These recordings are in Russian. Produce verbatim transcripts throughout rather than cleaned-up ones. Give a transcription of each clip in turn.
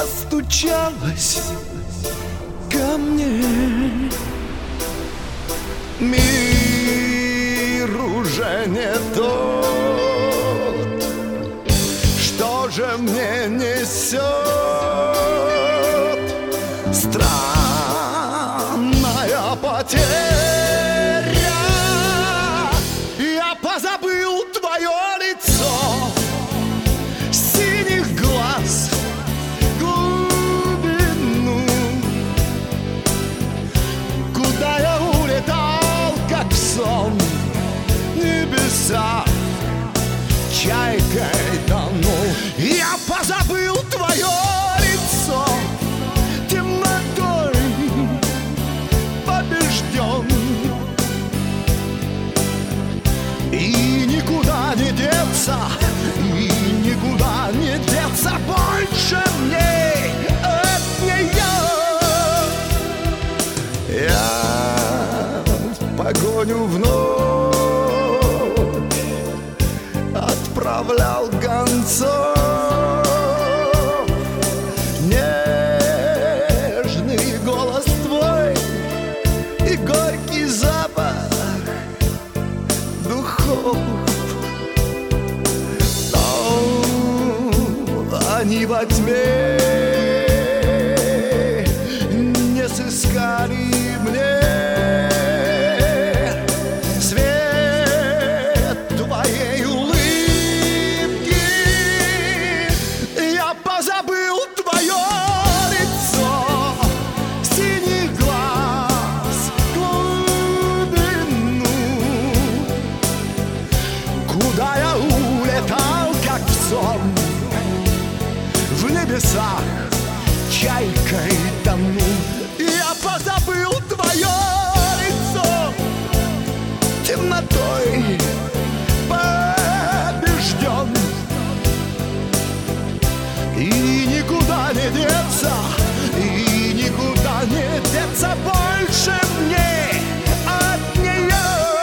постучалась ко мне. Мир уже не тот. Что же мне несет странная потеря? Я позабыл твое лицо, синих глаз, глубину, куда я улетал, как сон, небеса, чайкой тонул. Я позабыл твое лицо, темнотой побежден, и никуда не деться, и никуда не деться больше мне от нее. Я в погоню вновь отправлял гонцов. Нежный голос твой и горький запах духов, но они во тьме не сыскали мне свет твоей улыбки. Я позабыл твое лицо, синий глаз, глубину, куда я улетал, как в сон, в небесах чайкой тону. Я позабыл твое лицо, темнотой побежден, и никуда не деться, и никуда не деться больше мне от нее.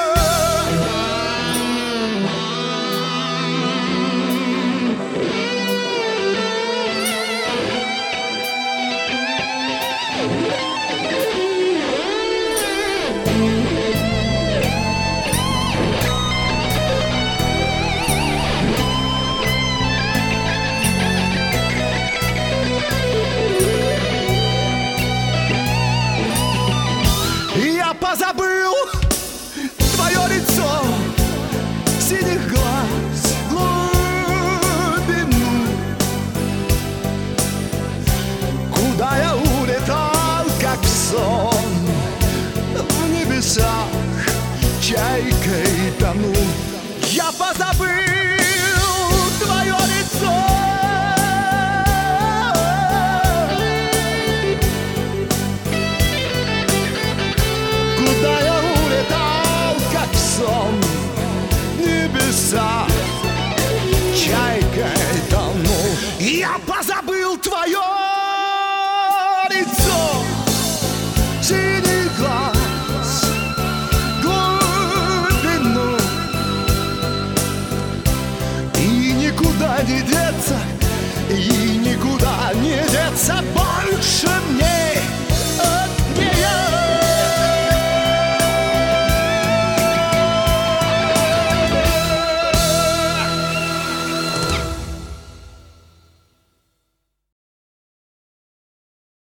Я позабыл твое лицо, синих глаз, глубину, куда я улетал, как в сон, в небесах чайкой тону. Я позабыл твое лицо, куда я улетал, как в сон, небеса чайкой тонул. Я позабыл твое лицо, синий глаз, глубину, и никуда не деться, и никуда не деться.